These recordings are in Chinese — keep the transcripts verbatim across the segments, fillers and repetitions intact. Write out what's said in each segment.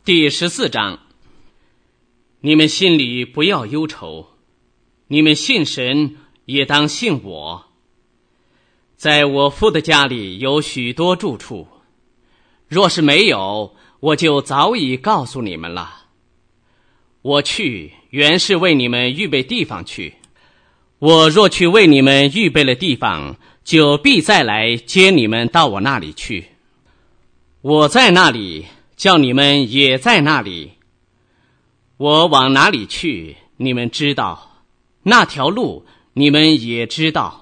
第十四章，你们心里不要忧愁，你们信神也当信我。在我父的家里有许多住处，若是没有，我就早已告诉你们了。我去，原是为你们预备地方去。我若去为你们预备了地方，就必再来接你们到我那里去。我在那里，叫你们也在那里。我往哪里去，你们知道，那条路你们也知道。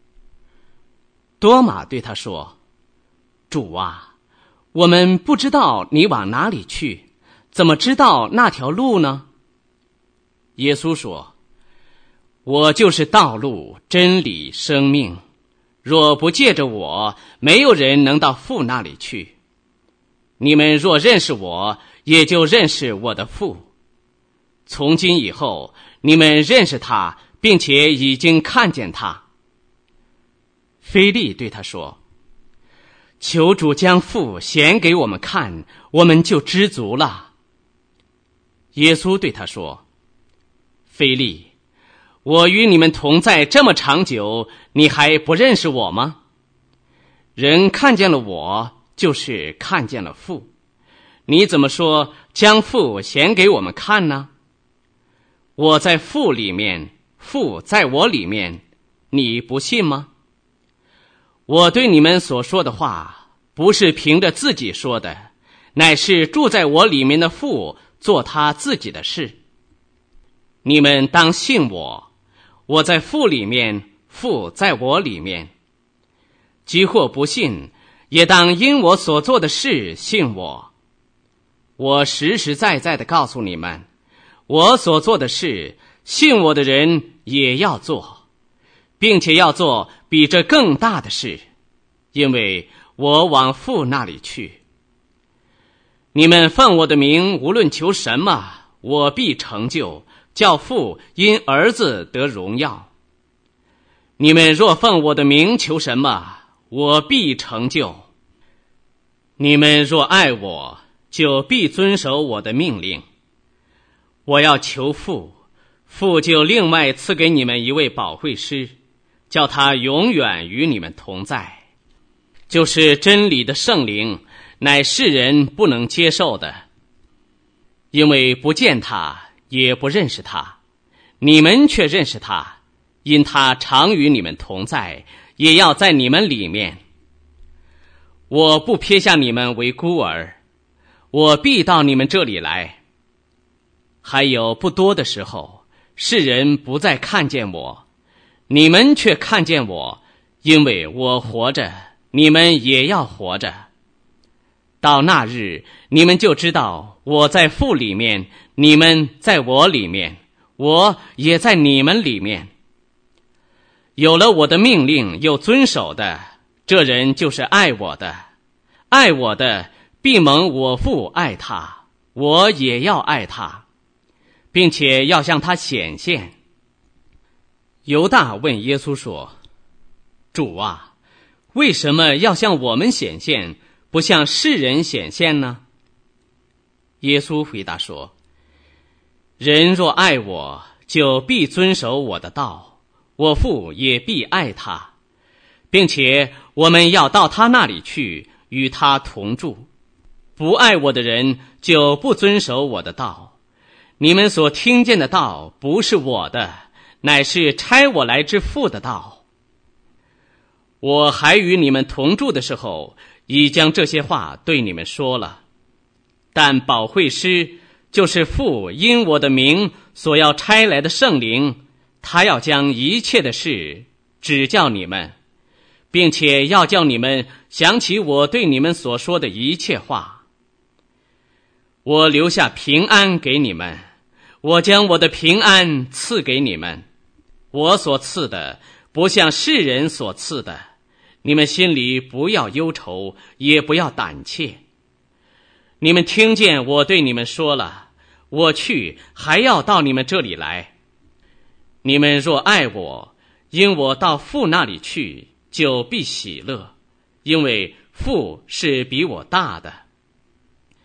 多马对他说：主啊，我们不知道你往哪里去，怎么知道那条路呢？耶稣说：我就是道路、真理、生命，若不借着我，没有人能到父那里去。你们若认识我，也就认识我的父。从今以后，你们认识他，并且已经看见他。腓利对他说：求主将父显给我们看，我们就知足了。耶稣对他说：腓利，我与你们同在这么长久，你还不认识我吗？人看见了我，就是看见了父。你怎么说将父显给我们看呢？我在父里面，父在我里面，你不信吗？我对你们所说的话，不是凭着自己说的，乃是住在我里面的父做他自己的事。你们当信我，我在父里面，父在我里面。即或不信，也当因我所做的事信我。我实实在在地告诉你们，我所做的事，信我的人也要做，并且要做比这更大的事，因为我往父那里去。你们奉我的名无论求什么，我必成就，叫父因儿子得荣耀。你们若奉我的名求什么，我必成就。你们若爱我，就必遵守我的命令。我要求父，父就另外赐给你们一位保惠师，叫他永远与你们同在，就是真理的圣灵，乃世人不能接受的，因为不见他，也不认识他。你们却认识他，因他常与你们同在，也要在你们里面。我不撇下你们为孤儿，我必到你们这里来。还有不多的时候，世人不再看见我，你们却看见我，因为我活着，你们也要活着。到那日，你们就知道我在父里面，你们在我里面，我也在你们里面。有了我的命令又遵守的，这人就是爱我的。爱我的，必蒙我父爱他，我也要爱他，并且要向他显现。犹大问耶稣说：主啊，为什么要向我们显现，不向世人显现呢？耶稣回答说：人若爱我，就必遵守我的道，我父也必爱他，并且我们要到他那里去，与他同住。不爱我的人，就不遵守我的道。你们所听见的道，不是我的，乃是差我来之父的道。我还与你们同住的时候，已将这些话对你们说了。但保惠师，就是父因我的名所要差来的圣灵，他要将一切的事指教你们，并且要叫你们想起我对你们所说的一切话。我留下平安给你们，我将我的平安赐给你们。我所赐的，不像世人所赐的。你们心里不要忧愁，也不要胆怯。你们听见我对你们说了，我去，还要到你们这里来。你们若爱我，因我到父那里去，就必喜乐，因为父是比我大的。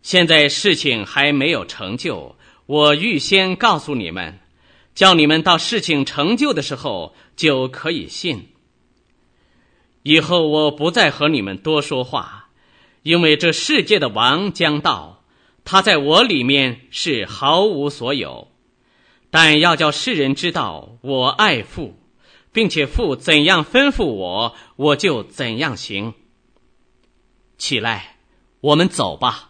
现在事情还没有成就，我预先告诉你们，叫你们到事情成就的时候就可以信。以后我不再和你们多说话，因为这世界的王将到，他在我里面是毫无所有。但要叫世人知道我爱父，并且父怎样吩咐我，我就怎样行。起来，我们走吧。